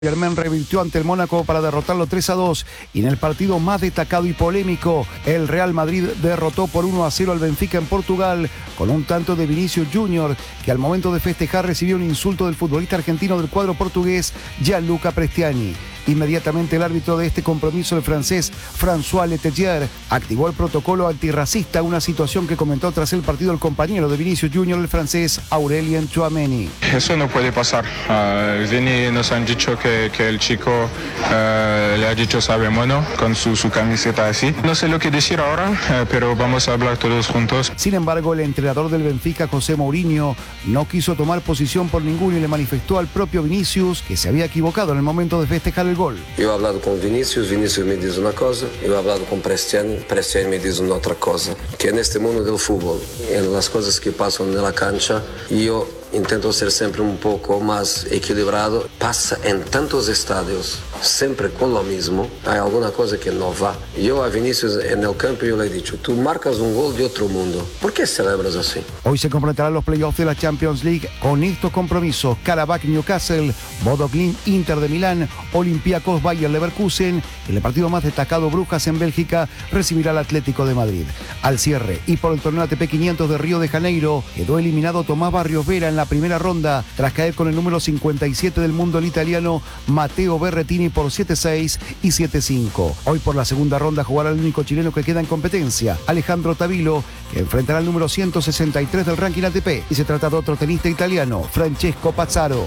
Germain revirtió ante el Mónaco para derrotarlo 3-2 y en el partido más destacado y polémico, el Real Madrid derrotó por 1-0 al Benfica en Portugal con un tanto de Vinicius Junior, que al momento de festejar recibió un insulto del futbolista argentino del cuadro portugués, Gianluca Prestiani. Inmediatamente el árbitro de este compromiso, el francés François Letelier, activó el protocolo antirracista, una situación que comentó tras el partido el compañero de Vinicius Junior, el francés Aurélien Tchouaméni. Eso no puede pasar. Vini nos han dicho que el chico le ha dicho sabe mono con su camiseta así. No sé lo que decir ahora, pero vamos a hablar todos juntos. Sin embargo, el entrenador del Benfica, José Mourinho, no quiso tomar posición por ninguno y le manifestó al propio Vinicius que se había equivocado en el momento de festejar el gol. Yo he hablado con Vinicius me dice una cosa, yo he hablado con Prestiani me dice una otra cosa. Que en este mundo del fútbol, en las cosas que pasan en la cancha, yo intento ser siempre un poco más equilibrado. Pasa en tantos estadios, siempre con lo mismo. Hay alguna cosa que no va. Yo a Vinicius en el campo yo le he dicho, tú marcas un gol de otro mundo. ¿Por qué celebras así? Hoy se completarán los playoffs de la Champions League con estos compromisos: Karabakh Newcastle, Bodo Glimt Inter de Milán, Olympiacos Bayer Leverkusen. En el partido más destacado, Brujas en Bélgica recibirá al Atlético de Madrid. Al cierre y por el torneo ATP 500 de Río de Janeiro, quedó eliminado Tomás Barrios Vera en la primera ronda tras caer con el número 57 del mundo, el italiano Matteo Berrettini, por 7-6 y 7-5. Hoy por la segunda ronda jugará el único chileno que queda en competencia, Alejandro Tavilo, que enfrentará al número 163 del ranking ATP, y se trata de otro tenista italiano, Francesco Pazzaro.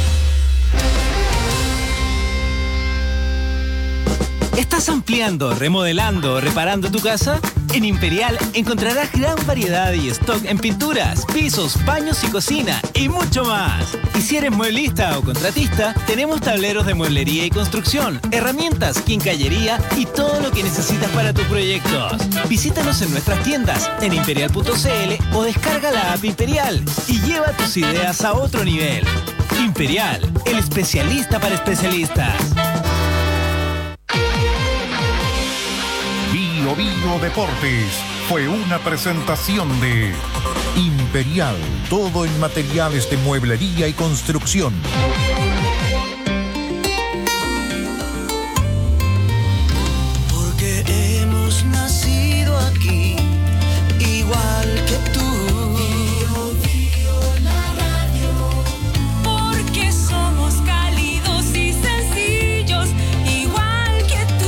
¿Estás ampliando, remodelando o reparando tu casa? En Imperial encontrarás gran variedad y stock en pinturas, pisos, baños y cocina y mucho más. Y si eres mueblista o contratista, tenemos tableros de mueblería y construcción, herramientas, quincallería y todo lo que necesitas para tus proyectos. Visítanos en nuestras tiendas en imperial.cl o descarga la app Imperial y lleva tus ideas a otro nivel. Imperial, el especialista para especialistas. Bio Deportes fue una presentación de Imperial, todo en materiales de mueblería y construcción. Porque hemos nacido aquí, igual que tú. La radio. Porque somos cálidos y sencillos, igual que tú.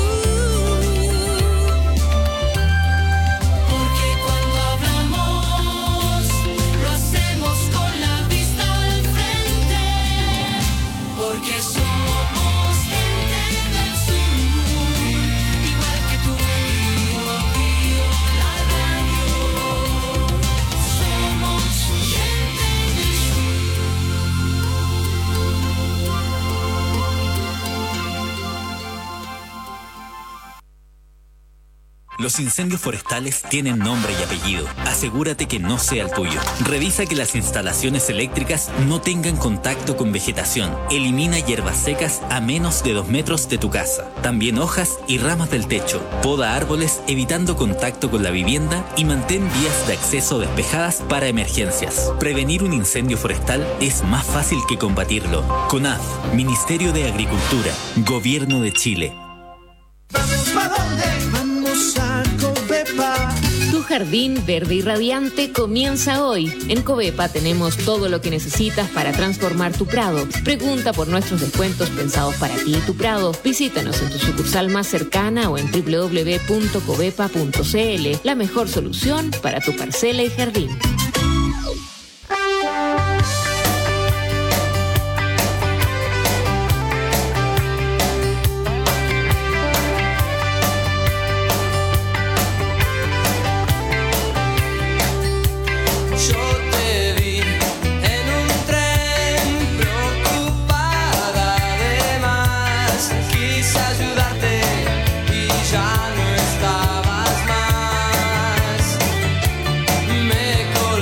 Los incendios forestales tienen nombre y apellido. Asegúrate que no sea el tuyo. Revisa que las instalaciones eléctricas no tengan contacto con vegetación. Elimina hierbas secas a menos de 2 metros de tu casa. También hojas y ramas del techo. Poda árboles evitando contacto con la vivienda y mantén vías de acceso despejadas para emergencias. Prevenir un incendio forestal es más fácil que combatirlo. CONAF, Ministerio de Agricultura, Gobierno de Chile. ¿Vamos para dónde? Vamos a Covepa. Tu jardín verde y radiante comienza hoy. En Covepa tenemos todo lo que necesitas para transformar tu prado. Pregunta por nuestros descuentos pensados para ti y tu prado. Visítanos en tu sucursal más cercana o en www.covepa.cl. La mejor solución para tu parcela y jardín. Ya no estabas más. Me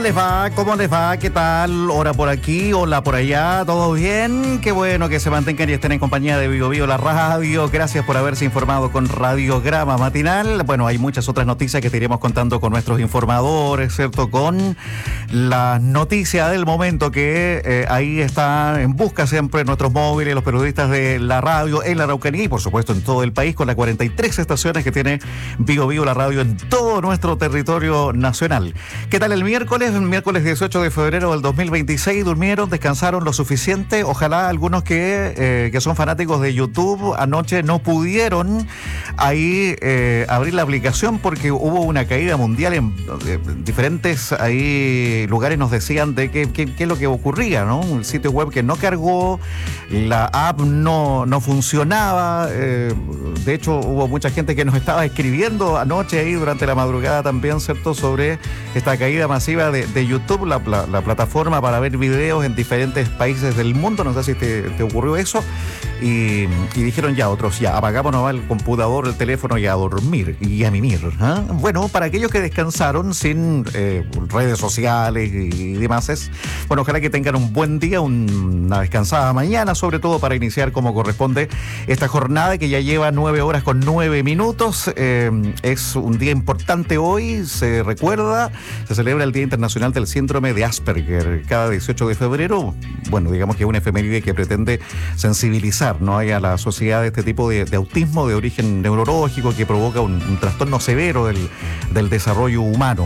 les va? ¿Cómo les va? ¿Qué tal? Hora por aquí, hola por allá, ¿todo bien? Qué bueno que se mantengan y estén en compañía de Vigo Vigo, la radio. Gracias por haberse informado con Radiograma Matinal. Bueno, hay muchas otras noticias que te iremos contando con nuestros informadores, ¿cierto? Con la noticia del momento que ahí está en busca siempre nuestros móviles, los periodistas de la radio en la Araucanía y por supuesto en todo el país con las 43 estaciones que tiene Vigo Vigo, la radio en todo nuestro territorio nacional. ¿Qué tal el miércoles? El miércoles 18 de febrero del 2026, ¿durmieron, descansaron lo suficiente? Ojalá algunos que son fanáticos de YouTube anoche no pudieron ahí abrir la aplicación porque hubo una caída mundial en diferentes ahí lugares. Nos decían de qué es lo que ocurría, ¿no? Un sitio web que no cargó, la app no funcionaba. De hecho, hubo mucha gente que nos estaba escribiendo anoche ahí durante la madrugada también, ¿cierto? Sobre esta caída masiva de YouTube, la plataforma para ver videos en diferentes países del mundo. No sé si te ocurrió eso. Y dijeron otros, apagamos nomás el computador, el teléfono y a dormir y a mimir. ¿Eh? Bueno, para aquellos que descansaron sin redes sociales y demás, ojalá que tengan un buen día, una descansada mañana, sobre todo para iniciar como corresponde esta jornada que ya lleva 9 horas con 9 minutos. Es un día importante hoy, se celebra el Día Internacional del Síndrome de Asperger cada 18 de febrero. Bueno, digamos que es una efeméride que pretende sensibilizar, ¿no? a la sociedad de este tipo de autismo de origen neurológico que provoca un trastorno severo del desarrollo humano.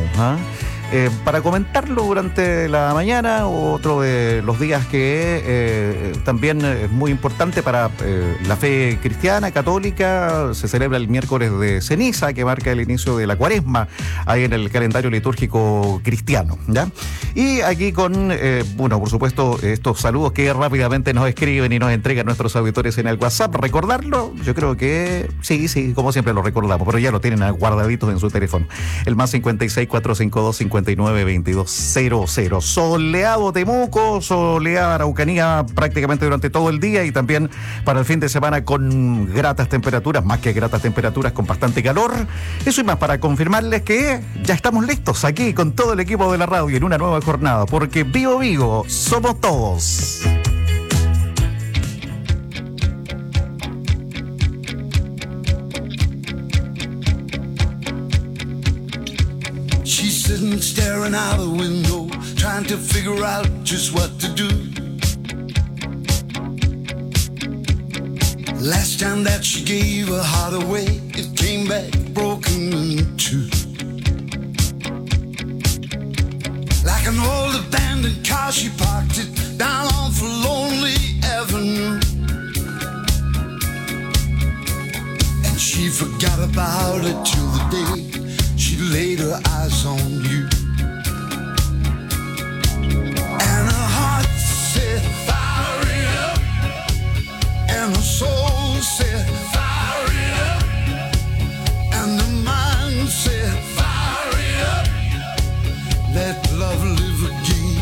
Para comentarlo durante la mañana, otro de los días que también es muy importante para la fe cristiana, católica, se celebra el miércoles de ceniza, que marca el inicio de la cuaresma, ahí en el calendario litúrgico cristiano, ¿ya? Y aquí con, por supuesto, estos saludos que rápidamente nos escriben y nos entregan nuestros auditores en el WhatsApp. ¿Recordarlo? Yo creo que sí, como siempre lo recordamos, pero ya lo tienen guardaditos en su teléfono. El más 56 452 592200. Soleado Temuco, soleada Araucanía prácticamente durante todo el día y también para el fin de semana con gratas temperaturas, más que gratas temperaturas, con bastante calor. Eso y más para confirmarles que ya estamos listos aquí con todo el equipo de la radio en una nueva jornada, porque Vigo Vigo somos todos. Sitting staring out the window, trying to figure out just what to do. Last time that she gave her heart away, it came back broken in two. Like an old abandoned car, she parked it down off a lonely avenue. And she forgot about it till the day she laid her eyes on you. And her heart said, fire it up. And her soul said, fire it up. And her mind said, fire it up. Let love live again.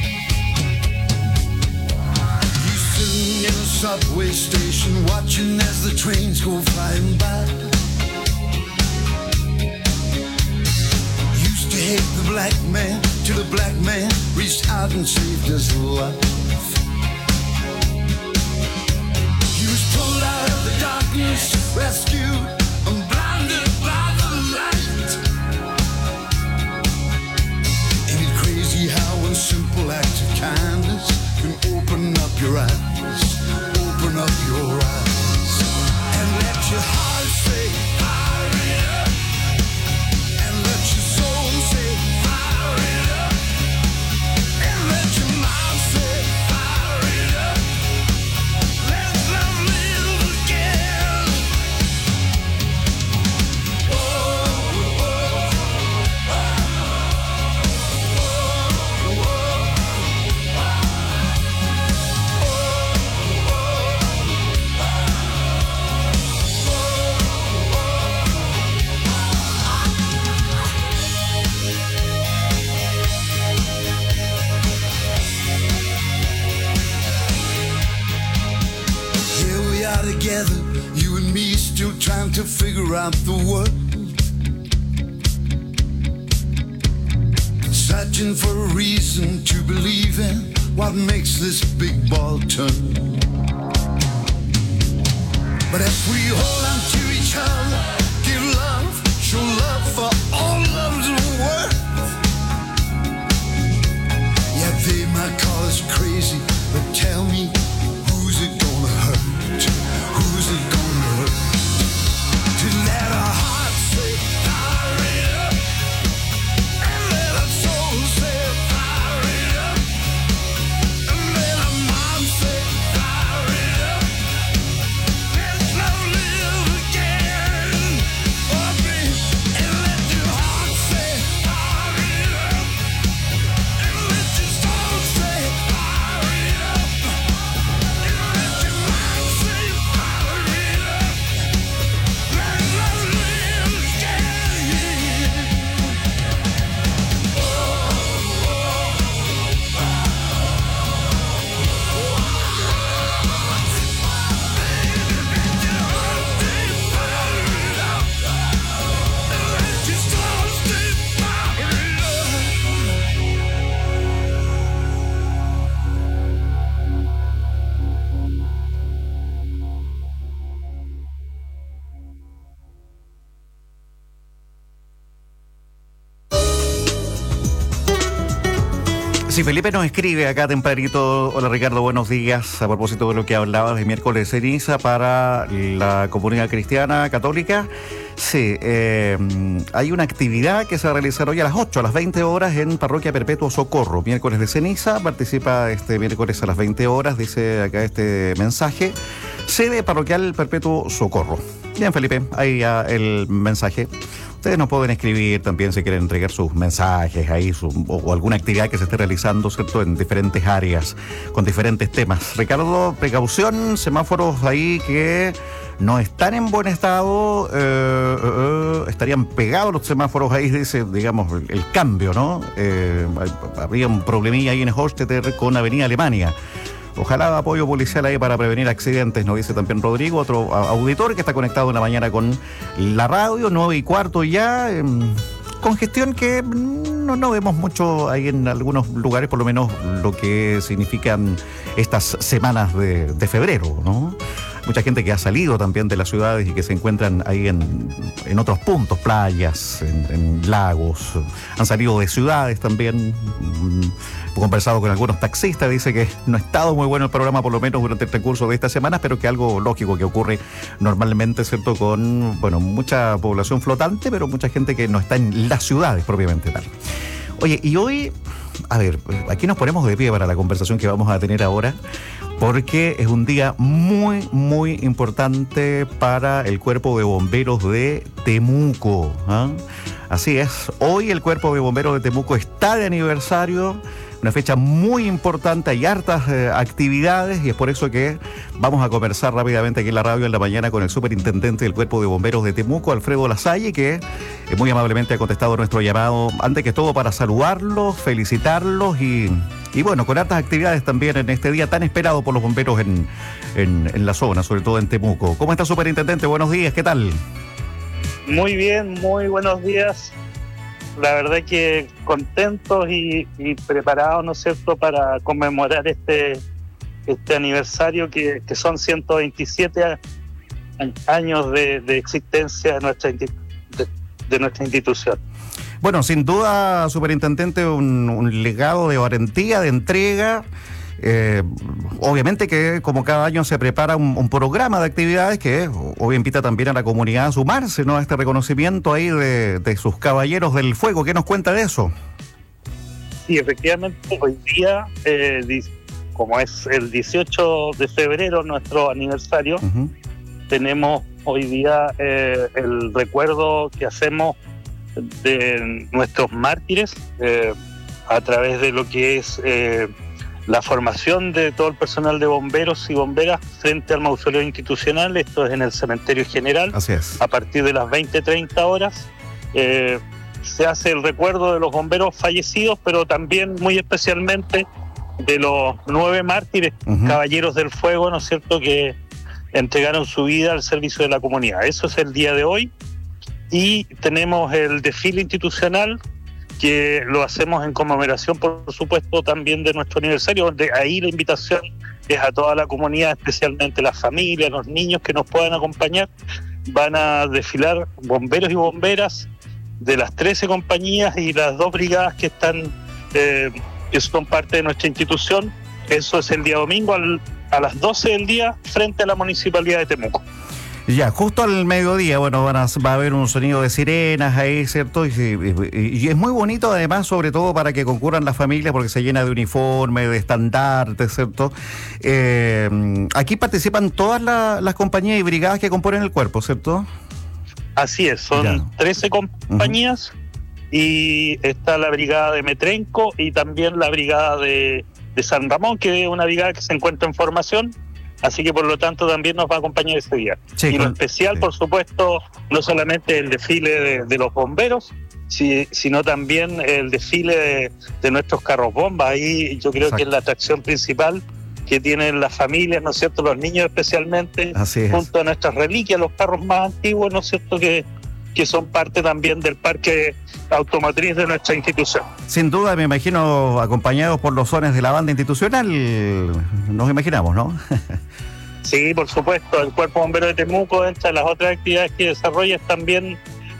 He's sitting in a subway station, watching as the trains go flying by. Hate the black man till the black man reached out and saved his life. He was pulled out of the darkness, rescued and blinded by the light. Ain't it crazy how one simple act of kindness can open up your eyes, open up your eyes, and let your heart say, fire it up, and let your soul say, fire it up, and let your mind say, fire it up. Let love live again. Oh, oh, oh, together, you and me still trying to figure out the world. Such searching for a reason to believe in what makes this big ball turn. But if we hold on to each other, give love, show love for all love's worth. Yeah, they might call us crazy, but tell me, who's it gonna hurt? Who's it gonna hurt? To let our hearts say fire it up, and let our souls say fire it up, and let our minds say fire it up. Let's love live again, oh baby, and let your heart say fire it up, and let your soul say fire it up, and let your mind say fire it up. Let love live again. Sí, Felipe nos escribe acá tempranito. Hola Ricardo, buenos días. A propósito de lo que hablabas de miércoles de ceniza para la comunidad cristiana católica. Sí, hay una actividad que se va a realizar hoy a las 8, a las 20 horas en Parroquia Perpetuo Socorro. Miércoles de ceniza, participa este miércoles a las 20 horas, dice acá este mensaje. Sede Parroquial Perpetuo Socorro. Bien, Felipe, ahí ya el mensaje. Ustedes nos pueden escribir también si quieren entregar sus mensajes ahí o alguna actividad que se esté realizando, ¿cierto?, en diferentes áreas, con diferentes temas. Ricardo, precaución, semáforos ahí que no están en buen estado, estarían pegados los semáforos ahí, dice, digamos, el cambio, ¿no? Habría un problemilla ahí en Hostetter con Avenida Alemania. Ojalá apoyo policial ahí para prevenir accidentes, nos dice también Rodrigo, otro auditor que está conectado en la mañana con la radio, 9:15 ya. Congestión que no vemos mucho ahí en algunos lugares, por lo menos lo que significan estas semanas de febrero, ¿no? Mucha gente que ha salido también de las ciudades y que se encuentran ahí en otros puntos, playas, en lagos. Han salido de ciudades también. He conversado con algunos taxistas, dice que no ha estado muy bueno el programa, por lo menos durante el transcurso de estas semanas, pero que algo lógico que ocurre normalmente, ¿cierto?, con, bueno, mucha población flotante, pero mucha gente que no está en las ciudades propiamente tal. Oye, y hoy, a ver, aquí nos ponemos de pie para la conversación que vamos a tener ahora, porque es un día muy, muy importante para el Cuerpo de Bomberos de Temuco, ¿eh? Así es, hoy el Cuerpo de Bomberos de Temuco está de aniversario, una fecha muy importante, hay hartas actividades y es por eso que vamos a conversar rápidamente aquí en la radio en la mañana con el superintendente del Cuerpo de Bomberos de Temuco, Alfredo Lasalle, que muy amablemente ha contestado nuestro llamado, antes que todo para saludarlos, felicitarlos y bueno, con hartas actividades también en este día tan esperado por los bomberos en la zona, sobre todo en Temuco. ¿Cómo está, superintendente? Buenos días, ¿qué tal? Muy bien, muy buenos días. La verdad que contentos y preparados, ¿no es cierto?, para conmemorar este aniversario que son 127 años de existencia de nuestra institución. Bueno, sin duda, superintendente, un legado de valentía, de entrega. Obviamente que como cada año se prepara un programa de actividades que hoy invita también a la comunidad a sumarse, ¿no?, a este reconocimiento ahí de sus caballeros del fuego. ¿Qué nos cuenta de eso? Sí, efectivamente, hoy día, como es el 18 de febrero, nuestro aniversario, tenemos hoy día el recuerdo que hacemos de nuestros mártires a través de lo que es la formación de todo el personal de bomberos y bomberas frente al mausoleo institucional. Esto es en el Cementerio General. Así es. A partir de las 20:30 horas se hace el recuerdo de los bomberos fallecidos, pero también muy especialmente de los 9 mártires, caballeros del fuego, ¿no es cierto?, que entregaron su vida al servicio de la comunidad. Eso es el día de hoy. Y tenemos el desfile institucional que lo hacemos en conmemoración, por supuesto, también de nuestro aniversario, donde ahí la invitación es a toda la comunidad, especialmente las familias, los niños que nos puedan acompañar. Van a desfilar bomberos y bomberas de las 13 compañías y las 2 brigadas que están que son parte de nuestra institución. Eso es el día domingo a las 12 del día frente a la Municipalidad de Temuco. Ya, justo al mediodía, bueno, va a haber un sonido de sirenas ahí, ¿cierto? Y es muy bonito, además, sobre todo para que concurran las familias, porque se llena de uniforme, de estandartes, ¿cierto? Aquí participan todas las compañías y brigadas que componen el cuerpo, ¿cierto? Así es, son 13 compañías y está la brigada de Metrenco y también la brigada de San Ramón, que es una brigada que se encuentra en formación. Así que por lo tanto también nos va a acompañar ese día. Sí, y lo especial, por supuesto, no solamente el desfile de los bomberos, sino también el desfile de nuestros carros bomba. Ahí yo creo que es la atracción principal que tienen las familias, ¿no es cierto?, los niños especialmente, junto a nuestras reliquias, los carros más antiguos, ¿no es cierto?, que son parte también del parque automotriz de nuestra institución. Sin duda, me imagino, acompañados por los sones de la banda institucional, nos imaginamos, ¿no? Sí, por supuesto, el Cuerpo Bombero de Temuco, entre las otras actividades que desarrolla, es también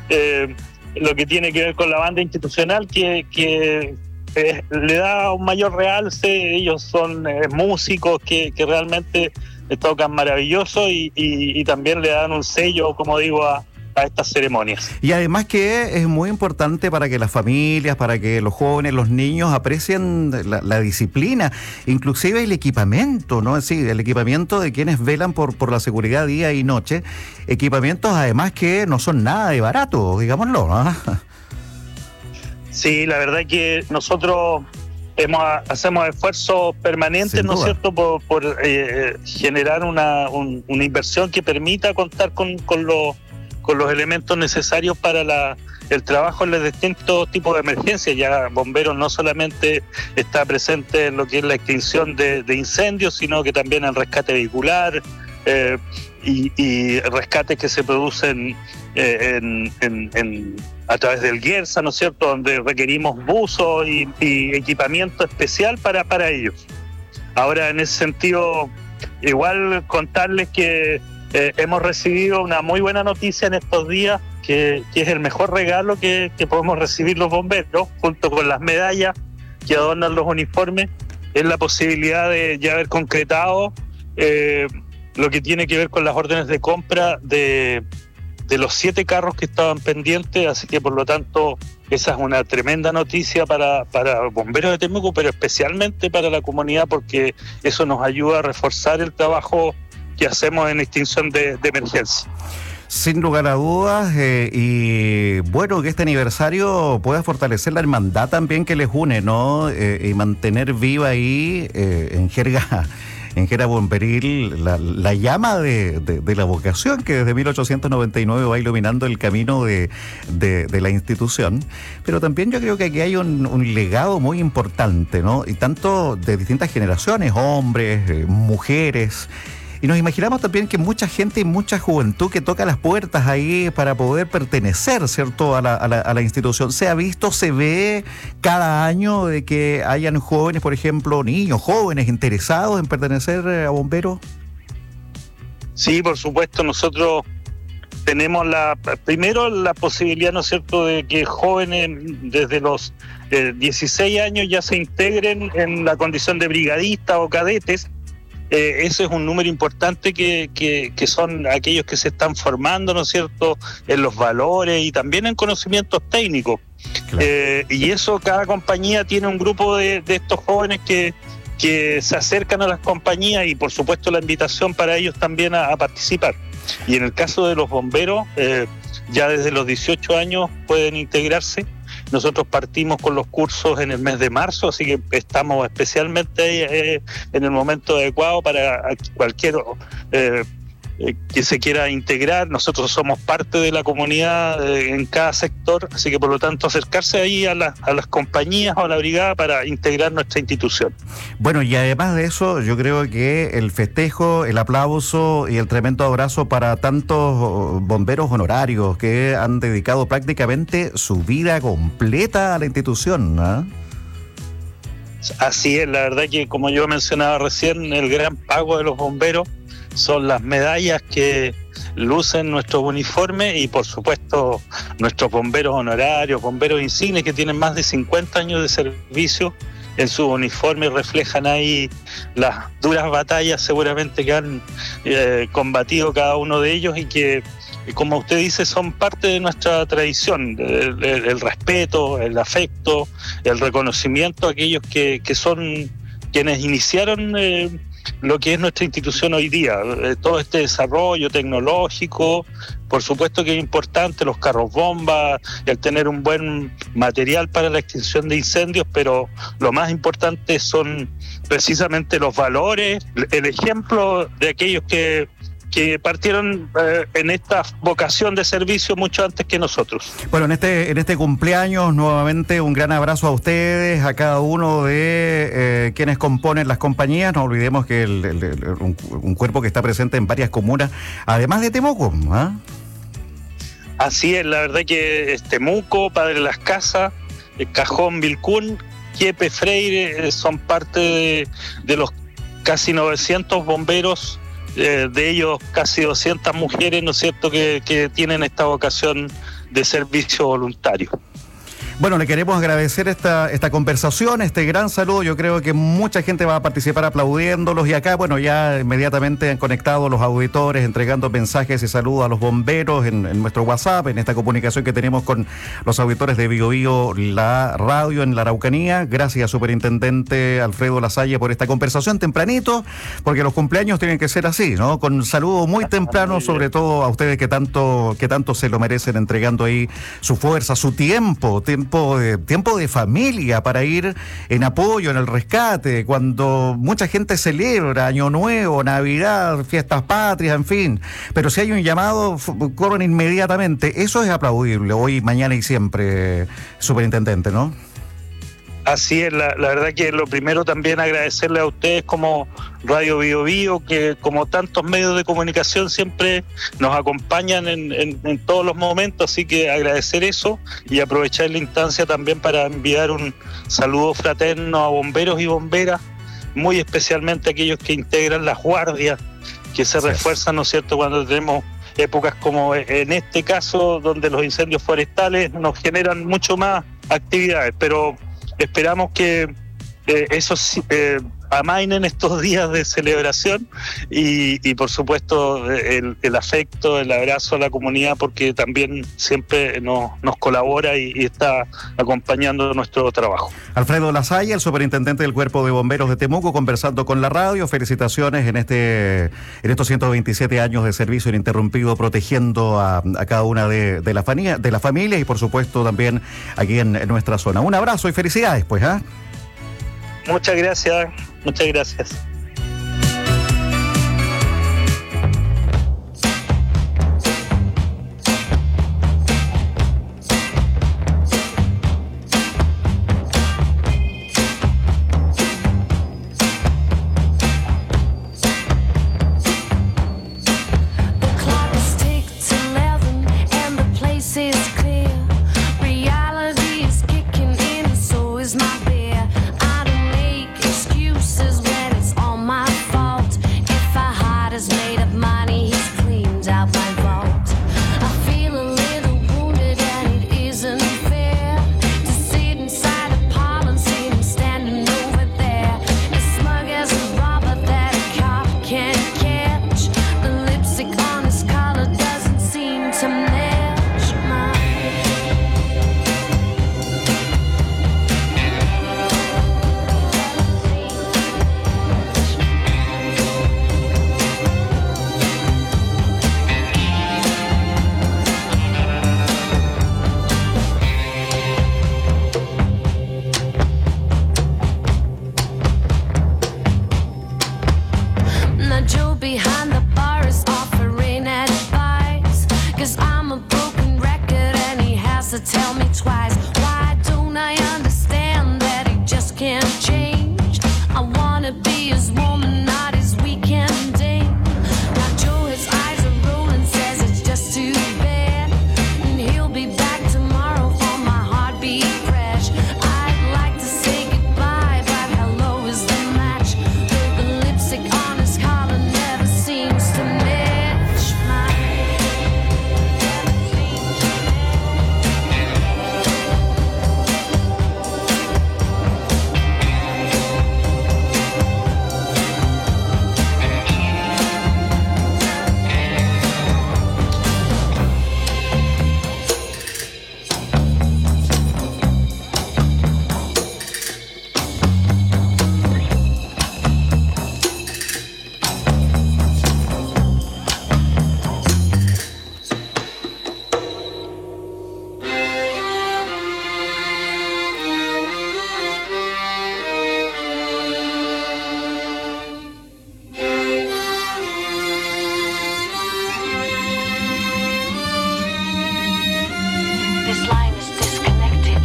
lo que tiene que ver con la banda institucional, que le da un mayor realce. Ellos son músicos que realmente tocan maravilloso y también le dan un sello, como digo, a estas ceremonias. Y además que es muy importante para que las familias, para que los jóvenes, los niños aprecien la disciplina, inclusive el equipamiento, ¿no? Sí, el equipamiento de quienes velan por la seguridad día y noche, equipamientos además que no son nada de barato, digámoslo, ¿no? Sí, la verdad que nosotros hacemos esfuerzos permanentes, ¿no es cierto?, por generar una inversión que permita contar con los elementos necesarios para el trabajo en los distintos tipos de emergencias. Ya Bomberos no solamente está presente en lo que es la extinción de incendios, sino que también en rescate vehicular y rescates que se producen a través del GERSA, ¿no es cierto?, donde requerimos buzos y equipamiento especial para ellos. Ahora, en ese sentido, igual contarles que hemos recibido una muy buena noticia en estos días, que es el mejor regalo que podemos recibir los bomberos, junto con las medallas que adornan los uniformes, es la posibilidad de ya haber concretado lo que tiene que ver con las órdenes de compra de los 7 carros que estaban pendientes. Así que por lo tanto esa es una tremenda noticia para Bomberos de Temuco, pero especialmente para la comunidad, porque eso nos ayuda a reforzar el trabajo que hacemos en extinción de emergencia. Sin lugar a dudas, y bueno, que este aniversario pueda fortalecer la hermandad también que les une, ¿no? Y mantener viva ahí, en jerga bomberil, la llama de la vocación que desde 1899 va iluminando el camino de la institución. Pero también yo creo que aquí hay un legado muy importante, ¿no? Y tanto de distintas generaciones, hombres, mujeres. Y nos imaginamos también que mucha gente y mucha juventud que toca las puertas ahí para poder pertenecer, ¿cierto?, a la institución. Se ha visto, se ve cada año de que hayan jóvenes, por ejemplo, niños, jóvenes interesados en pertenecer a Bomberos. Sí, por supuesto, nosotros tenemos primero la posibilidad, ¿no es cierto?, de que jóvenes desde los 16 años ya se integren en la condición de brigadistas o cadetes. Ese es un número importante que son aquellos que se están formando, ¿no es cierto?, en los valores y también en conocimientos técnicos. Claro. Y eso, cada compañía tiene un grupo de estos jóvenes que se acercan a las compañías, y por supuesto la invitación para ellos también a participar. Y en el caso de los bomberos, ya desde los 18 años pueden integrarse. Nosotros partimos con los cursos en el mes de marzo, así que estamos especialmente en el momento adecuado para cualquier que se quiera integrar. Nosotros somos parte de la comunidad en cada sector, así que por lo tanto acercarse ahí a las compañías o a la brigada para integrar nuestra institución. Bueno, y además de eso, yo creo que el festejo, el aplauso y el tremendo abrazo para tantos bomberos honorarios que han dedicado prácticamente su vida completa a la institución, ¿no? Así es, la verdad que como yo mencionaba recién, el gran pago de los bomberos son las medallas que lucen nuestros uniformes y por supuesto nuestros bomberos honorarios, bomberos insignes que tienen más de 50 años de servicio en sus uniformes, reflejan ahí las duras batallas seguramente que han combatido cada uno de ellos y que, como usted dice, son parte de nuestra tradición, el respeto, el afecto, el reconocimiento a aquellos que son quienes iniciaron lo que es nuestra institución hoy día, todo este desarrollo tecnológico. Por supuesto que es importante los carros bomba, el tener un buen material para la extinción de incendios, pero lo más importante son precisamente los valores, el ejemplo de aquellos que partieron en esta vocación de servicio mucho antes que nosotros. Bueno, en este cumpleaños, nuevamente un gran abrazo a ustedes, a cada uno de quienes componen las compañías. No olvidemos que un cuerpo que está presente en varias comunas, además de Temuco, ¿ah? Así es, la verdad que Temuco, Padre Las Casas, Cajón, Vilcún, Quiepe, Freire, son parte de los casi 900 bomberos, de ellos casi 200 mujeres, ¿no es cierto?, que tienen esta vocación de servicio voluntario. Bueno, le queremos agradecer esta conversación, este gran saludo. Yo creo que mucha gente va a participar aplaudiéndolos y acá, bueno, ya inmediatamente han conectado los auditores entregando mensajes y saludos a los bomberos en nuestro WhatsApp, en esta comunicación que tenemos con los auditores de Bio Bio, la radio en la Araucanía. Gracias, superintendente Alfredo Lasalle, por esta conversación tempranito, porque los cumpleaños tienen que ser así, ¿no? Con saludo muy temprano, sobre todo a ustedes que tanto se lo merecen, entregando ahí su fuerza, su tiempo de familia para ir en apoyo, en el rescate, cuando mucha gente celebra Año Nuevo, Navidad, fiestas patrias, en fin. Pero si hay un llamado, corren inmediatamente. Eso es aplaudible hoy, mañana y siempre, superintendente, ¿no? Así es, la verdad que lo primero también agradecerle a ustedes como Radio Bio Bio, que como tantos medios de comunicación siempre nos acompañan en todos los momentos, así que agradecer eso y aprovechar la instancia también para enviar un saludo fraterno a bomberos y bomberas, muy especialmente a aquellos que integran las guardias, que se refuerzan, ¿no es cierto?, cuando tenemos épocas como en este caso, donde los incendios forestales nos generan mucho más actividades, pero esperamos que eso amainen estos días de celebración y por supuesto el afecto, el abrazo a la comunidad, porque también siempre nos colabora y está acompañando nuestro trabajo. Alfredo Lasalle, el superintendente del Cuerpo de Bomberos de Temuco, conversando con la radio. Felicitaciones en estos 127 años de servicio ininterrumpido, protegiendo a cada una de la familia y por supuesto también aquí en nuestra zona. Un abrazo y felicidades, pues, ¿ah? Muchas gracias, muchas gracias. Joe behind the bar is offering to tell me twice. Why don't I understand that he just can't change? I wanna be his woman, not his weekend date. Now Joe, his eyes are rolling, says it's just too bad, and he'll be back tomorrow for my heartbeat crash. I'd like to say goodbye, but hello is the match. Though the lipstick on his collar never seems to match mine. This line is disconnected.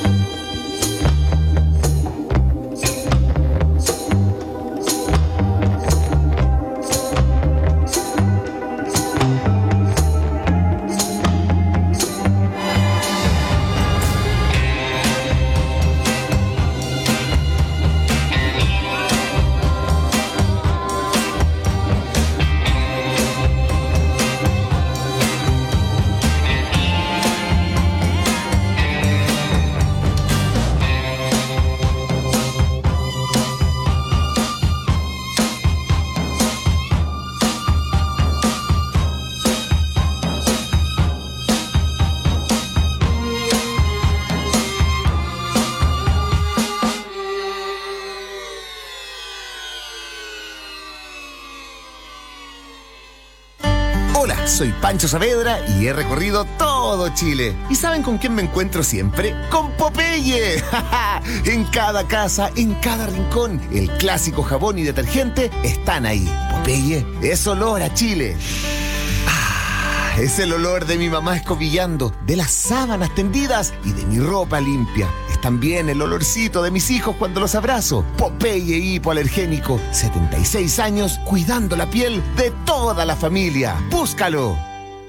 Hola, soy Pancho Saavedra y he recorrido todo Chile. ¿Y saben con quién me encuentro siempre? ¡Con Popeye! En cada casa, en cada rincón, el clásico jabón y detergente están ahí. Popeye es olor a Chile. Es el olor de mi mamá escobillando, de las sábanas tendidas y de mi ropa limpia. Es también el olorcito de mis hijos cuando los abrazo. Popeye hipoalergénico, 76 años cuidando la piel de toda la familia. ¡Búscalo!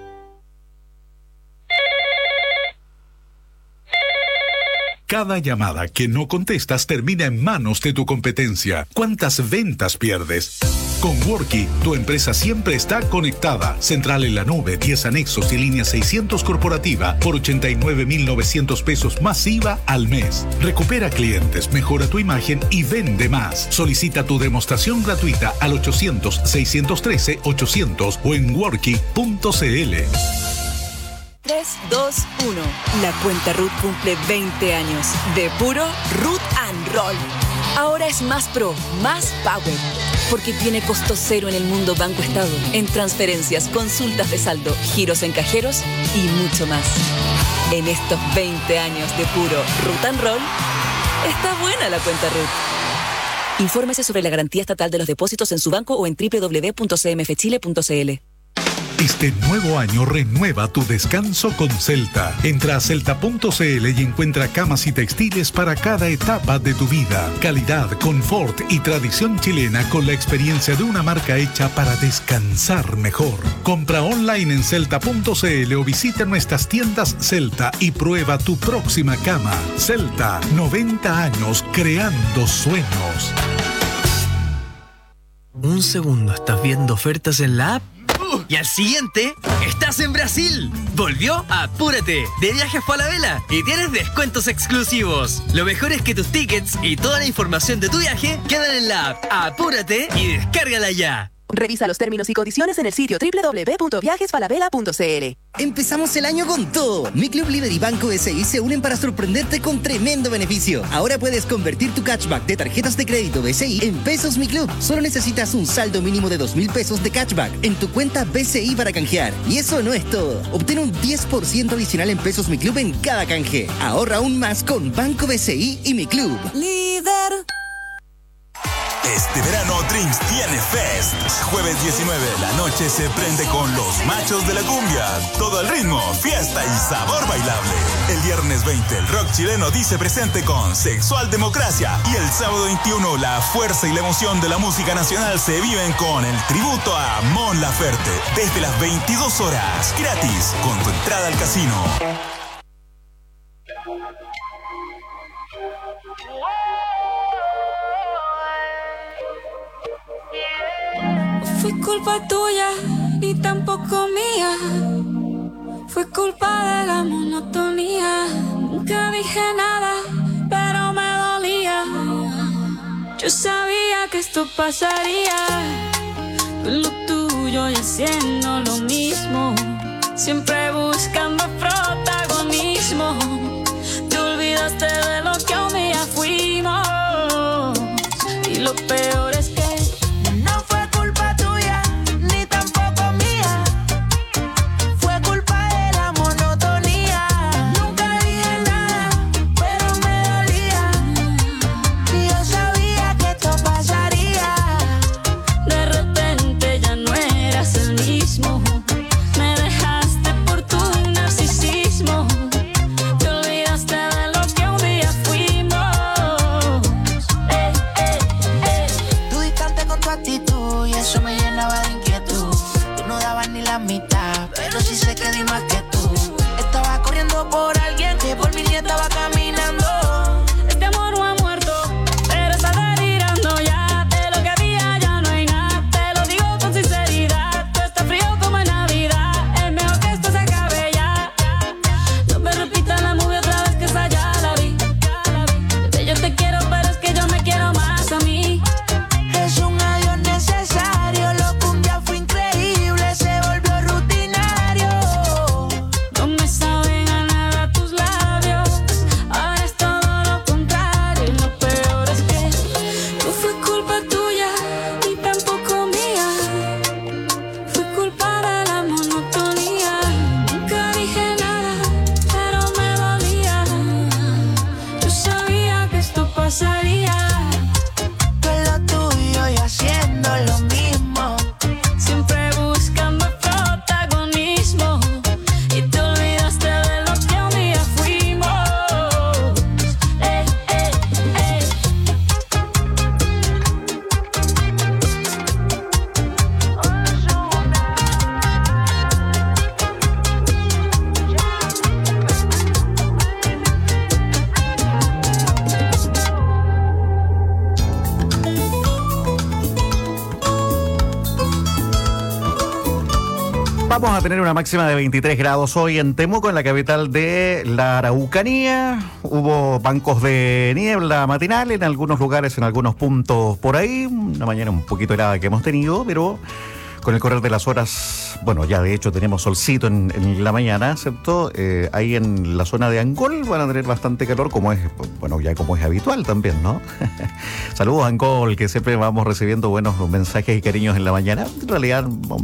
Cada llamada que no contestas termina en manos de tu competencia. ¿Cuántas ventas pierdes? Con Worky, tu empresa siempre está conectada. Central en la nube, 10 anexos y línea 600 corporativa por 89.900 pesos más IVA al mes. Recupera clientes, mejora tu imagen y vende más. Solicita tu demostración gratuita al 800-613-800 o en worky.cl. 3, 2, 1. La cuenta RUT cumple 20 años. De puro Root and Roll. Ahora es más pro, más power. Porque tiene costo cero en el mundo Banco Estado. En transferencias, consultas de saldo, giros en cajeros y mucho más. En estos 20 años de puro Root and Roll, está buena la cuenta RUT. Infórmese sobre la garantía estatal de los depósitos en su banco o en www.cmfchile.cl. Este nuevo año renueva tu descanso con Celta. Entra a celta.cl y encuentra camas y textiles para cada etapa de tu vida. Calidad, confort y tradición chilena con la experiencia de una marca hecha para descansar mejor. Compra online en celta.cl o visita nuestras tiendas Celta y prueba tu próxima cama. Celta, 90 años creando sueños. Un segundo, ¿estás viendo ofertas en la app? Y al siguiente, estás en Brasil. Volvió Apúrate, de Viajes Falabella, y tienes descuentos exclusivos. Lo mejor es que tus tickets y toda la información de tu viaje quedan en la app. Apúrate y descárgala ya. Revisa los términos y condiciones en el sitio www.viajesfalabella.cl. Empezamos el año con todo. Mi Club Líder y Banco BCI se unen para sorprenderte con tremendo beneficio. Ahora puedes convertir tu cashback de tarjetas de crédito BCI en pesos Mi Club. Solo necesitas un saldo mínimo de 2.000 pesos de cashback en tu cuenta BCI para canjear. Y eso no es todo. Obtén un 10% adicional en pesos Mi Club en cada canje. Ahorra aún más con Banco BCI y Mi Club. Líder. Este verano Drinks tiene Fest. Jueves 19, la noche se prende con los machos de la cumbia. Todo el ritmo, fiesta y sabor bailable. El viernes 20, el rock chileno dice presente con Sexual Democracia. Y el sábado 21, la fuerza y la emoción de la música nacional se viven con el tributo a Mon Laferte. Desde las 22 horas, gratis, con tu entrada al casino. Fue culpa tuya, ni tampoco mía. Fue culpa de la monotonía. Nunca dije nada, pero me dolía. Yo sabía que esto pasaría. Tú en lo tuyo y haciendo lo mismo. Siempre buscando protagonismo. Te olvidaste de lo que un día fuimos. Y lo peor es que no fue culpa tuya, ni tampoco mía. Fue culpa de la monotonía. Nunca dije nada, pero me dolía. Y yo sabía que esto pasaría. De repente ya no eras el mismo. Me dejaste por tu narcisismo. Te olvidaste de lo que un día fuimos. Tú distante con tu actitud y eso me llenaba de inquietud. Tú no dabas ni la mitad, pero sí sé que di más que tú. Estaba corriendo por alguien que por mí ni estaba caminando. Este amor no ha muerto, pero está delirando ya. De lo que había ya no hay nada. Te lo digo con sinceridad. Tú estás frío como en Navidad. Es mejor que esto se acabe ya. No me repitas la movie otra vez, que esa ya la vi. Desde yo te quiero, pero es que yo me quiero más a mí. Es un adiós necesario, lo que un día fue increíble se volvió rutinario. No me saben a nada tus labios. Ahora es todo lo contrario. Y lo peor es que no fue culpa tuya, ni tampoco mía. Fue culpa de la monotonía. Nunca dije nada, pero me dolía. Yo sabía que esto pasaría. Tú en lo tuyo y haciendo lo mismo. Siempre buscando protagonismo. Y te olvidaste de lo que un día fuimos. Vamos a tener una máxima de 23 grados hoy en Temuco, en la capital de la Araucanía. Hubo bancos de niebla matinal en algunos lugares, en algunos puntos por ahí. Una mañana un poquito helada que hemos tenido, pero con el correr de las horas, bueno, ya de hecho tenemos solcito en la mañana, ¿cierto? Ahí en la zona de Angol van a tener bastante calor, como es, bueno, ya como es habitual también, ¿no? Saludos a Angol, que siempre vamos recibiendo buenos mensajes y cariños en la mañana. En realidad,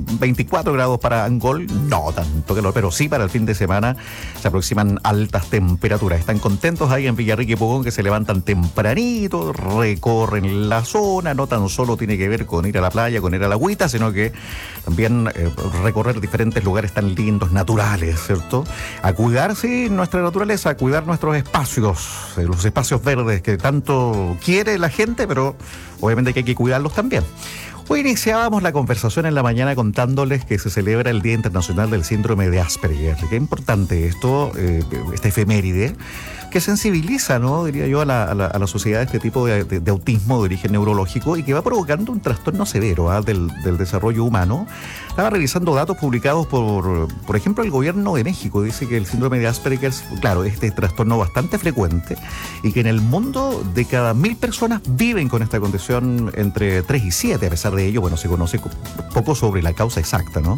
24 grados para Angol, no tanto calor, pero sí para el fin de semana se aproximan altas temperaturas. Están contentos ahí en Villarrica y Pucón, que se levantan tempranito, recorren la zona, no tan solo tiene que ver con ir a la playa, con ir a la agüita, sino que también recorrer diferentes lugares tan lindos, naturales, ¿cierto? A cuidar, sí, nuestra naturaleza, a cuidar nuestros espacios, los espacios verdes que tanto quiere la gente, pero obviamente que hay que cuidarlos también. Hoy iniciábamos la conversación en la mañana contándoles que se celebra el Día Internacional del Síndrome de Asperger. Qué importante esto, esta efeméride, que sensibiliza, ¿no?, diría yo, a la sociedad este tipo de autismo de origen neurológico y que va provocando un trastorno severo del desarrollo humano. Estaba revisando datos publicados por ejemplo, el gobierno de México. Dice que el síndrome de Asperger es, claro, este trastorno bastante frecuente y que en el mundo de cada 1000 personas viven con esta condición entre 3 y 7. A pesar de ello, bueno, se conoce poco sobre la causa exacta, ¿no?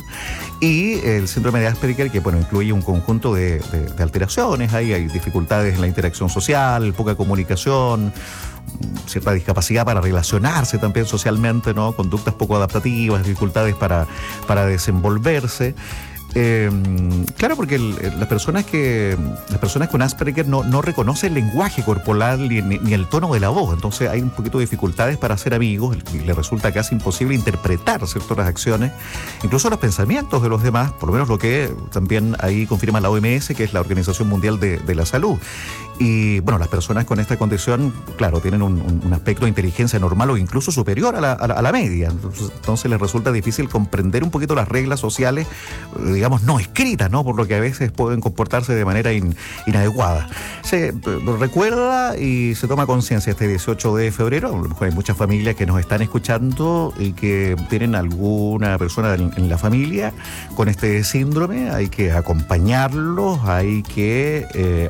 Y el síndrome de Asperger, que, bueno, incluye un conjunto de alteraciones. Hay dificultades en la interacción social, poca comunicación, cierta discapacidad para relacionarse también socialmente, ¿no? Conductas poco adaptativas, dificultades para desenvolverse. Claro, porque las personas con Asperger no reconocen el lenguaje corporal ni el tono de la voz, entonces hay un poquito de dificultades para ser amigos, y les resulta casi imposible interpretar ciertas las acciones, incluso los pensamientos de los demás, por lo menos lo que también ahí confirma la OMS, que es la Organización Mundial de la Salud. Y bueno, las personas con esta condición, claro, tienen un aspecto de inteligencia normal o incluso superior a la media. Entonces les resulta difícil comprender un poquito las reglas sociales, digamos, no escritas, ¿no? Por lo que a veces pueden comportarse de manera inadecuada. Se recuerda y se toma conciencia este 18 de febrero. A lo mejor hay muchas familias que nos están escuchando y que tienen alguna persona en la familia con este síndrome. Hay que acompañarlos, hay que...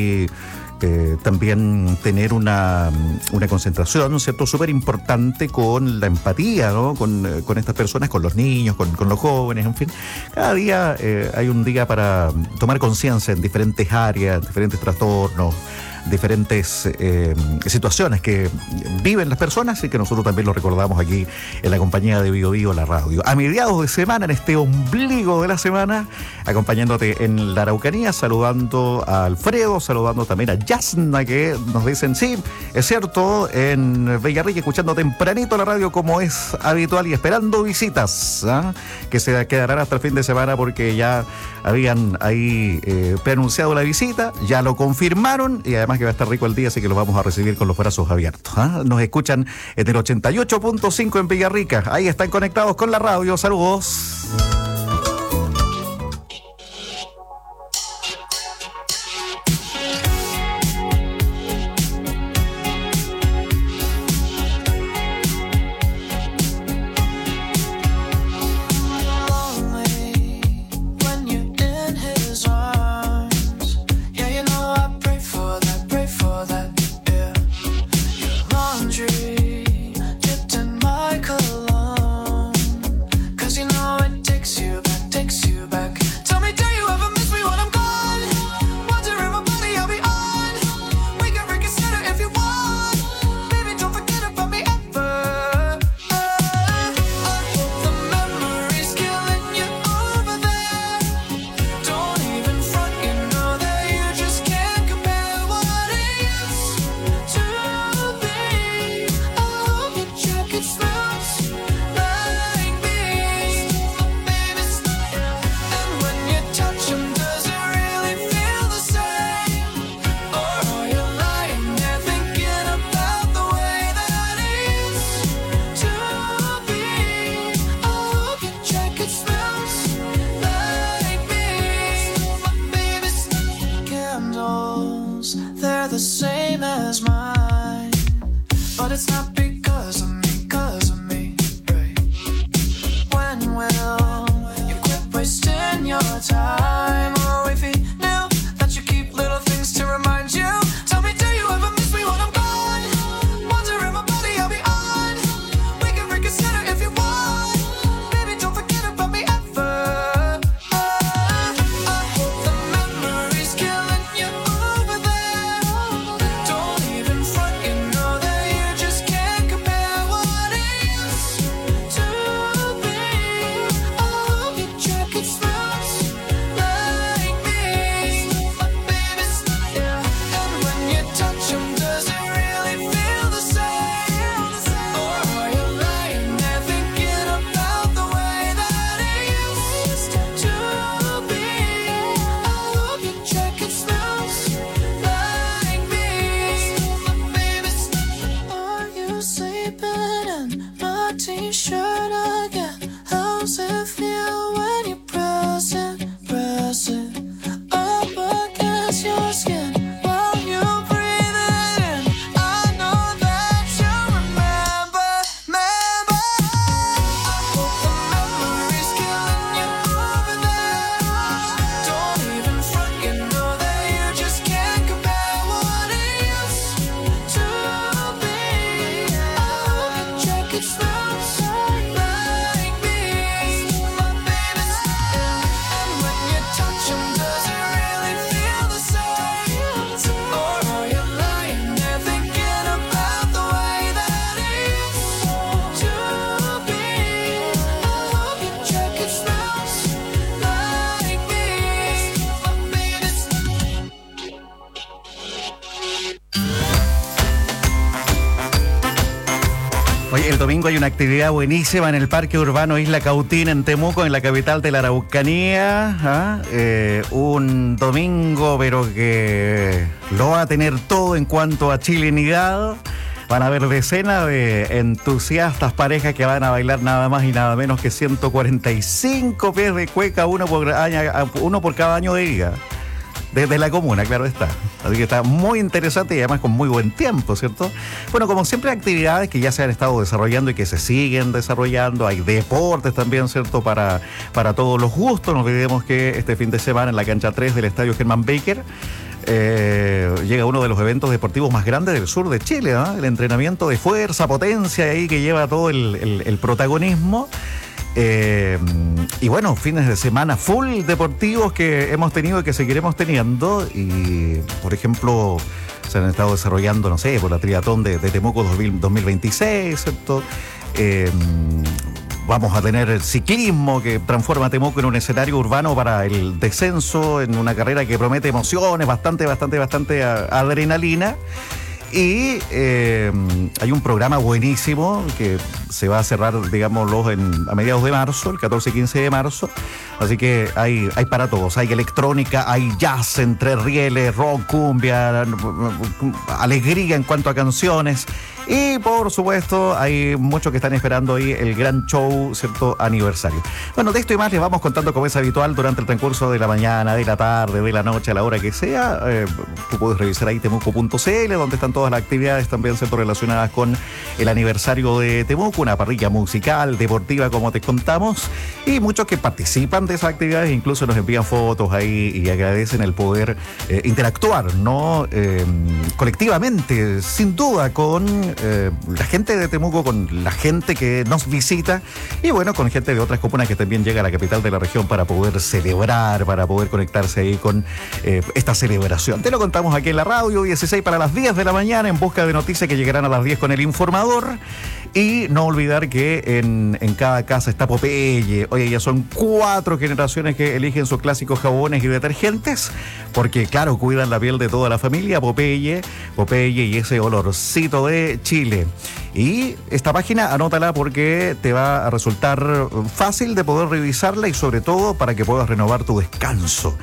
también tener una concentración, ¿no es cierto?, súper importante con la empatía, ¿no?, con estas personas, con los niños, con los jóvenes, en fin. Cada día hay un día para tomar conciencia en diferentes áreas, diferentes trastornos, diferentes situaciones que viven las personas y que nosotros también lo recordamos aquí en la compañía de Bio Bio, la radio. A mediados de semana, en este ombligo de la semana, acompañándote en la Araucanía, saludando a Alfredo, saludando también a Yasna, que nos dicen, sí, es cierto, en Villarrica, escuchando tempranito la radio como es habitual y esperando visitas, que se quedarán hasta el fin de semana porque ya habían ahí preanunciado la visita, ya lo confirmaron y además que va a estar rico el día, así que los vamos a recibir con los brazos abiertos. Nos escuchan en el 88.5 en Villarrica. Ahí están conectados con la radio. Saludos. domingo hay una actividad buenísima en el Parque Urbano Isla Cautín en Temuco, en la capital de la Araucanía. Un domingo, pero que lo va a tener todo en cuanto a chilenidad. Van a haber decenas de entusiastas parejas que van a bailar nada más y nada menos que 145 pies de cueca, uno por cada año de liga. Desde la comuna, claro está. Así que está muy interesante y además con muy buen tiempo, ¿cierto? Bueno, como siempre, actividades que ya se han estado desarrollando y que se siguen desarrollando. Hay deportes también, ¿cierto? Para todos los gustos. No olvidemos que este fin de semana en la cancha 3 del Estadio Germán Baker llega uno de los eventos deportivos más grandes del sur de Chile, ¿no? El entrenamiento de fuerza, potencia ahí que lleva todo el protagonismo. Y bueno, fines de semana full deportivos que hemos tenido y que seguiremos teniendo. Y por ejemplo, se han estado desarrollando, no sé, por la triatlón de Temuco 2026, ¿cierto? Vamos a tener el ciclismo que transforma a Temuco en un escenario urbano para el descenso, en una carrera que promete emociones, bastante adrenalina. Y hay un programa buenísimo que se va a cerrar, digámoslo, a mediados de marzo, el 14 y 15 de marzo. Así que hay para todos. Hay electrónica, hay jazz entre rieles, rock, cumbia, alegría en cuanto a canciones. Y por supuesto hay muchos que están esperando ahí el gran show, ¿cierto? Aniversario. Bueno, de esto y más les vamos contando como es habitual durante el transcurso de la mañana, de la tarde, de la noche, a la hora que sea. Tú puedes revisar ahí temuco.cl, donde están todas las actividades también, ¿cierto? Relacionadas con el aniversario de Temuco, una parrilla musical, deportiva, como te contamos. Y muchos que participan de esas actividades incluso nos envían fotos ahí y agradecen el poder interactuar, ¿no? Colectivamente, sin duda, con la gente de Temuco, con la gente que nos visita y bueno, con gente de otras comunas que también llega a la capital de la región para poder celebrar, para poder conectarse ahí con esta celebración. Te lo contamos aquí en la radio, 16 para las 10 de la mañana, en busca de noticias que llegarán a las 10 con el informador. Y no olvidar que en cada casa está Popeye. Oye, ya son 4 generaciones que eligen sus clásicos jabones y detergentes, porque claro, cuidan la piel de toda la familia. Popeye y ese olorcito de Chile. Y esta página, anótala porque te va a resultar fácil de poder revisarla y sobre todo para que puedas renovar tu descanso.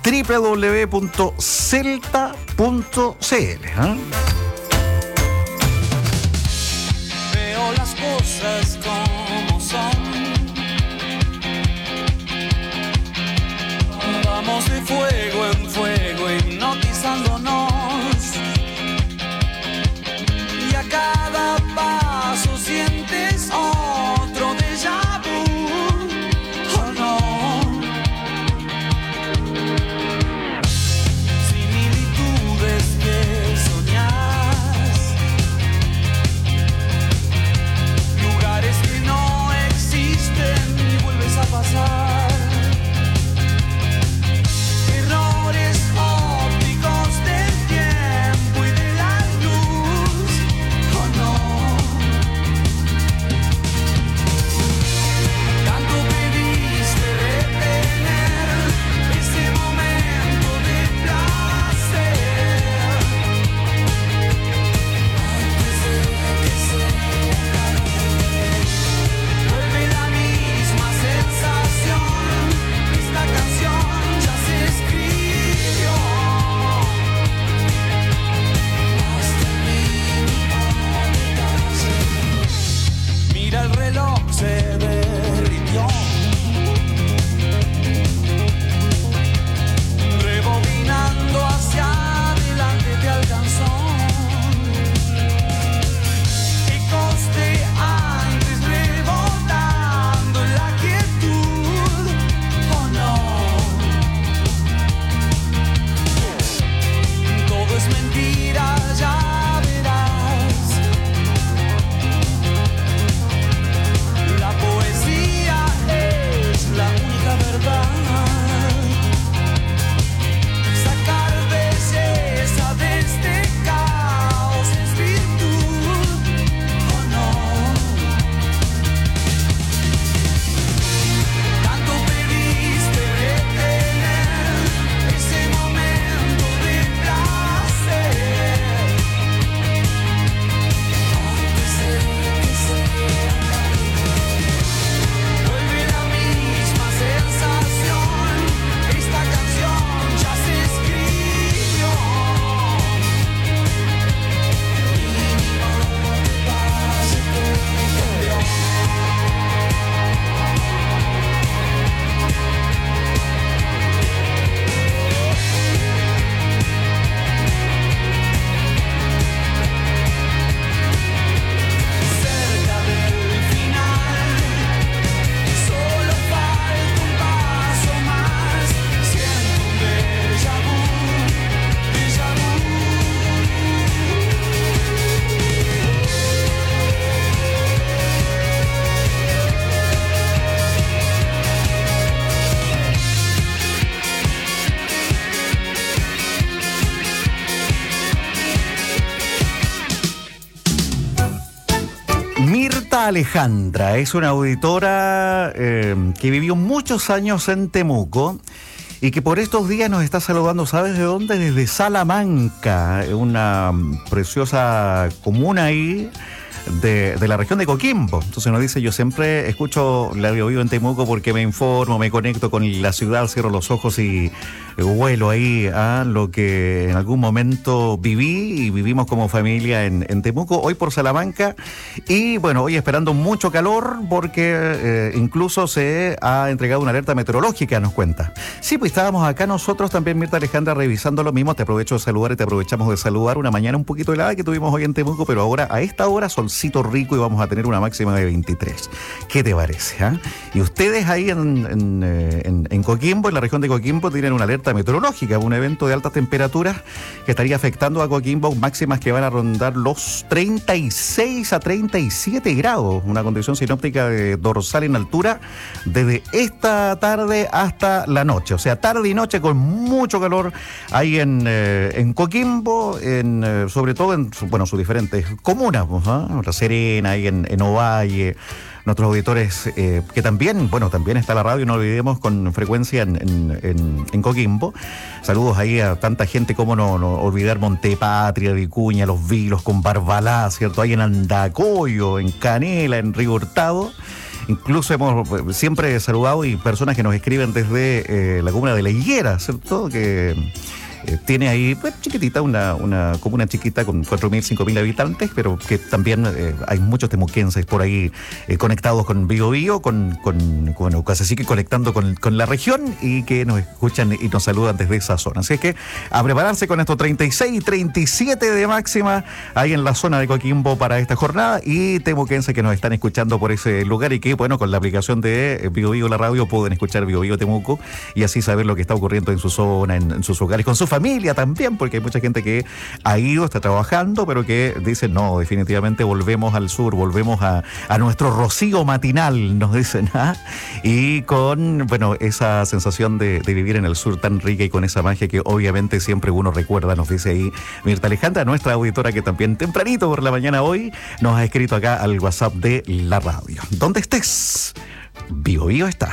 www.celta.cl. Veo las cosas como son. Vamos de fuego en fuego hipnotizándonos. Y a cada paso sientes otro déjà vu, ¿o no? Similitudes que soñás, lugares que no existen y vuelves a pasar. Errores ópticos del tiempo y de la luz, ¿o no? Tanto pediste retener ese momento de placer. Antes de que se acabe, vuelve la misma sensación. Esta canción ya se escribió. Hasta el mínimo detalle. Mira el reloj, se derritió. Rebobinando hacia adelante te alcanzó. Ecos de antes rebotando en la quietud, ¿o no? Todo es mentira, ya verás. La poesía es Alejandra es una auditora que vivió muchos años en Temuco y que por estos días nos está saludando, ¿sabes de dónde? Desde Salamanca, una preciosa comuna ahí de la región de Coquimbo. Entonces nos dice, yo siempre escucho la Biobío en Temuco porque me informo, me conecto con la ciudad, cierro los ojos y vuelo ahí a lo que en algún momento viví y vivimos como familia en Temuco, hoy por Salamanca. Y bueno, hoy esperando mucho calor porque incluso se ha entregado una alerta meteorológica, nos cuenta. Sí, pues estábamos acá nosotros también, Mirta Alejandra, revisando lo mismo. Te aprovecho de saludar y te aprovechamos de saludar una mañana un poquito helada que tuvimos hoy en Temuco, pero ahora a esta hora solcito rico y vamos a tener una máxima de 23. ¿Qué te parece? Y ustedes ahí en Coquimbo, en la región de Coquimbo, tienen una alerta meteorológica, un evento de altas temperaturas que estaría afectando a Coquimbo, máximas que van a rondar los 36 a 37 grados, una condición sinóptica de dorsal en altura desde esta tarde hasta la noche, o sea, tarde y noche con mucho calor ahí en Coquimbo, sobre todo en sus diferentes comunas, La Serena, ahí en Ovalle. Nuestros auditores que también está la radio, no olvidemos, con frecuencia en Coquimbo. Saludos ahí a tanta gente, como no olvidar Montepatria, Vicuña, Los Vilos, con Barbalá, ¿cierto? Ahí en Andacoyo, en Canela, en Río Hurtado. Incluso hemos siempre saludado y personas que nos escriben desde la comuna de La Higuera, ¿cierto? Que tiene ahí, pues, chiquitita, una comuna chiquita con 4.000, 5.000 habitantes, pero que también hay muchos temuquenses por ahí conectados con Biobío, casi así que conectando con la región y que nos escuchan y nos saludan desde esa zona. Así es que a prepararse con estos 36 y 37 de máxima ahí en la zona de Coquimbo para esta jornada, y temuquenses que nos están escuchando por ese lugar y que, bueno, con la aplicación de Biobío la radio pueden escuchar Biobío Temuco y así saber lo que está ocurriendo en su zona, en sus hogares, con su familia también, porque hay mucha gente que ha ido, está trabajando, pero que dice, no, definitivamente volvemos al sur, volvemos a nuestro rocío matinal, nos dicen, y con, bueno, esa sensación de vivir en el sur tan rica y con esa magia que obviamente siempre uno recuerda, nos dice ahí Mirta Alejandra, nuestra auditora, que también tempranito por la mañana hoy nos ha escrito acá al WhatsApp de la radio. ¿Dónde estés? Biobío está.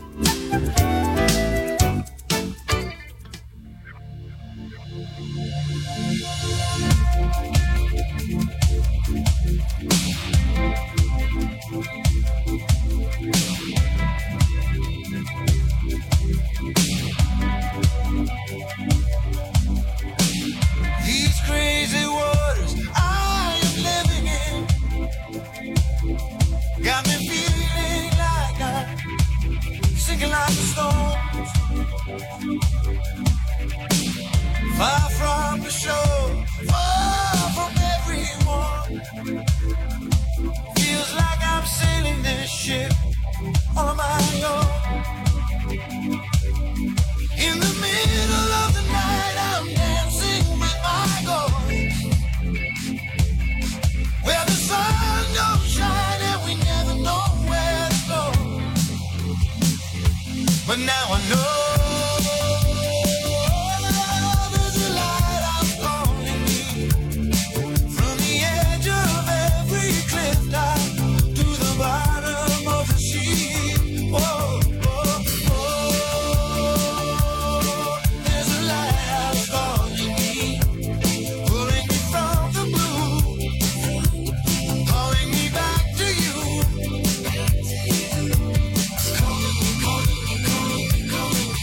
Got me feeling like I'm sinking like a stone, far from the shore, far from everyone. Feels like I'm sailing this ship on my own. In the middle of the night, I'm dancing with my ghost, where the sun don't shine and we never know where to go. But now I know there's a light out calling me from the edge of every cliff top to the bottom of the sea. Whoa, whoa, whoa. There's a lighthouse calling me, pulling me from the blue, calling me back to you. Calling me, calling me, calling me, calling me.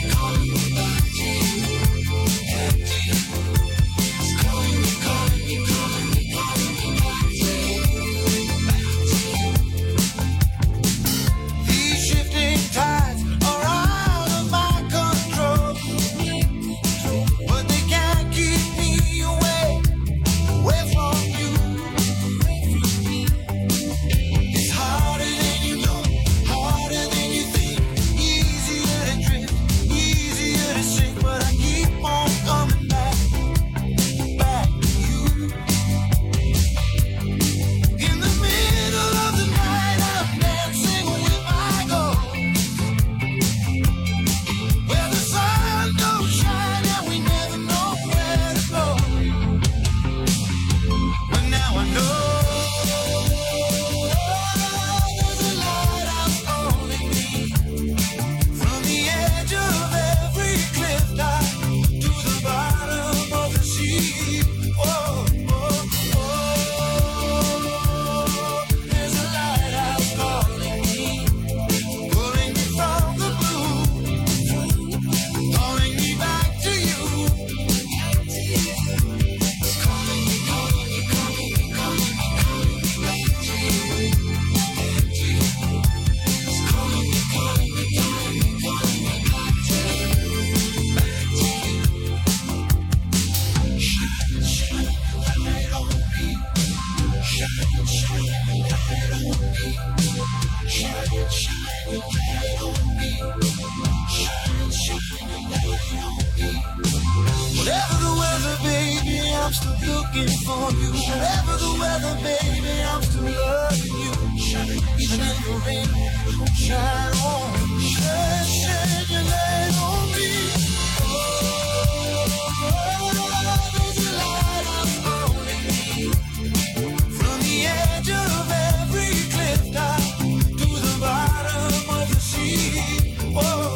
Whatever the weather, baby, I'm still looking for you. Whatever the weather, baby, I'm still loving you. Even in the rain, shine on. Shine your light on me. Oh, there's a light I'm calling me. From the edge of every cliff top to the bottom of the sea. Whoa.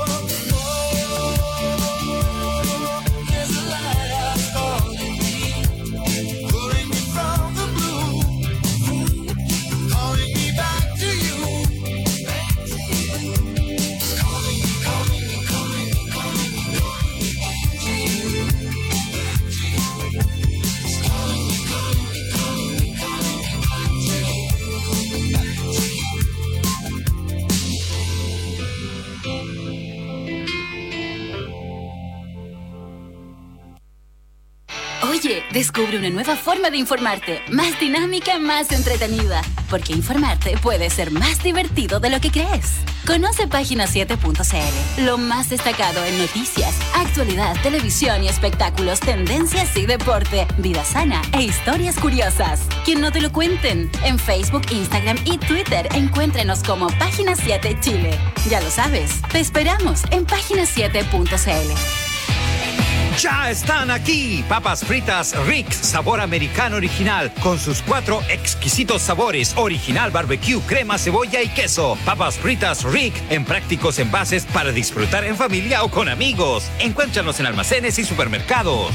Oye, descubre una nueva forma de informarte, más dinámica, más entretenida, porque informarte puede ser más divertido de lo que crees. Conoce página7.cl, lo más destacado en noticias, actualidad, televisión y espectáculos, tendencias y deporte, vida sana e historias curiosas. Que no te lo cuenten. En Facebook, Instagram y Twitter, encuéntrenos como Página 7 Chile. Ya lo sabes, te esperamos en página7.cl. ¡Ya están aquí! Papas fritas Rick, sabor americano original, con sus 4 exquisitos sabores: original, barbecue, crema, cebolla y queso. Papas fritas Rick, en prácticos envases para disfrutar en familia o con amigos. Encuéntranos en almacenes y supermercados.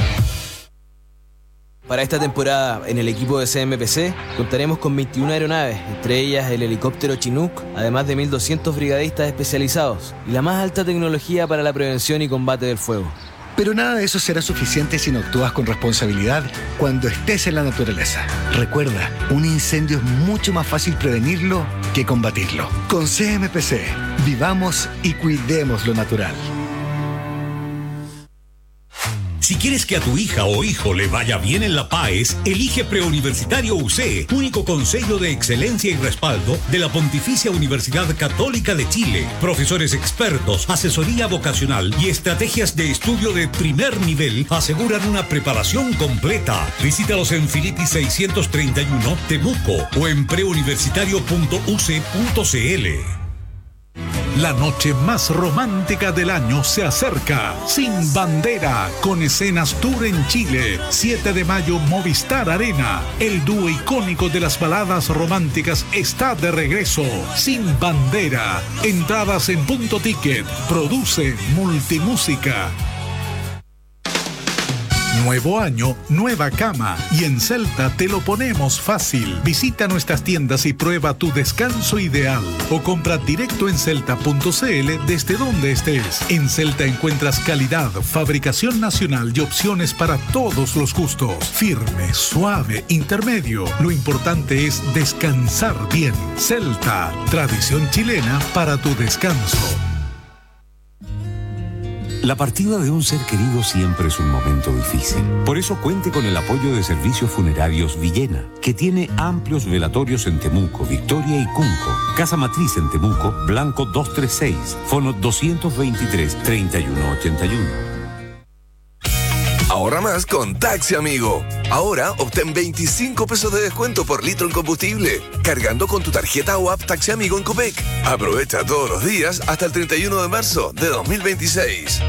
Para esta temporada, en el equipo de CMPC, contaremos con 21 aeronaves, entre ellas el helicóptero Chinook, además de 1.200 brigadistas especializados y la más alta tecnología para la prevención y combate del fuego. Pero nada de eso será suficiente si no actúas con responsabilidad cuando estés en la naturaleza. Recuerda, un incendio es mucho más fácil prevenirlo que combatirlo. Con CMPC, vivamos y cuidemos lo natural. Si quieres que a tu hija o hijo le vaya bien en la PAES, elige Preuniversitario UC, único consejo de excelencia y respaldo de la Pontificia Universidad Católica de Chile. Profesores expertos, asesoría vocacional y estrategias de estudio de primer nivel aseguran una preparación completa. Visítalos en Filippi 631, Temuco, o en preuniversitario.uc.cl. La noche más romántica del año se acerca. Sin Bandera, con escenas tour en Chile. 7 de mayo, Movistar Arena. El dúo icónico de las baladas románticas está de regreso. Sin Bandera. Entradas en Punto Ticket. Produce Multimúsica. Nuevo año, nueva cama. Y en Celta te lo ponemos fácil. Visita nuestras tiendas y prueba tu descanso ideal. O compra directo en celta.cl desde donde estés. En Celta encuentras calidad, fabricación nacional y opciones para todos los gustos. Firme, suave, intermedio. Lo importante es descansar bien. Celta, tradición chilena para tu descanso. La partida de un ser querido siempre es un momento difícil. Por eso cuente con el apoyo de Servicios Funerarios Villena, que tiene amplios velatorios en Temuco, Victoria y Cunco. Casa Matriz en Temuco, Blanco 236, fono 223-3181. Ahorra más con Taxi Amigo. Ahora obtén 25 pesos de descuento por litro en combustible, cargando con tu tarjeta o app Taxi Amigo en Copec. Aprovecha todos los días hasta el 31 de marzo de 2026.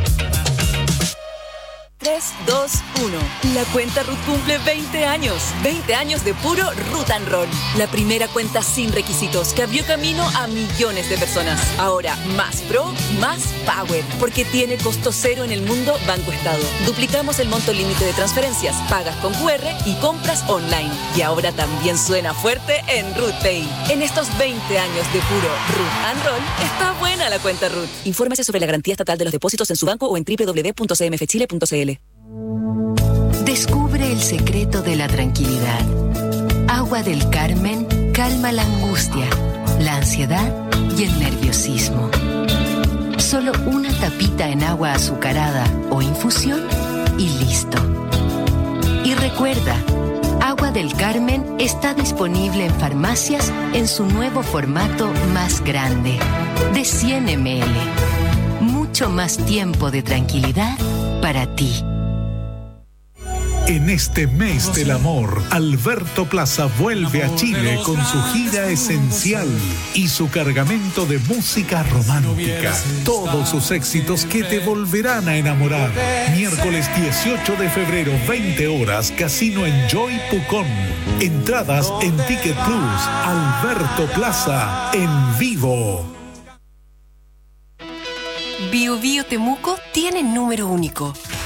3, 2, 1. La cuenta Ruth cumple 20 años. 20 años de puro Ruth and Roll. La primera cuenta sin requisitos que abrió camino a millones de personas. Ahora más pro, más power. Porque tiene costo cero en el mundo Banco Estado. Duplicamos el monto límite de transferencias, pagas con QR y compras online. Y ahora también suena fuerte en Ruth Pay. En estos 20 años de puro Ruth and Roll, está buena la cuenta Ruth. Infórmese sobre la garantía estatal de los depósitos en su banco o en www.cmfchile.cl. Descubre el secreto de la tranquilidad. Agua del Carmen calma la angustia, la ansiedad y el nerviosismo. Solo una tapita en agua azucarada o infusión y listo. Y recuerda, agua Agua del Carmen está disponible en farmacias en su nuevo formato más grande, de 100 ml. Mucho más tiempo de tranquilidad para ti. En este mes del amor, Alberto Plaza vuelve a Chile con su gira esencial y su cargamento de música romántica. Todos sus éxitos que te volverán a enamorar. Miércoles 18 de febrero, 20 horas, Casino Enjoy Pucón. Entradas en Ticket Plus. Alberto Plaza en vivo. Bio Bio Temuco tiene número único.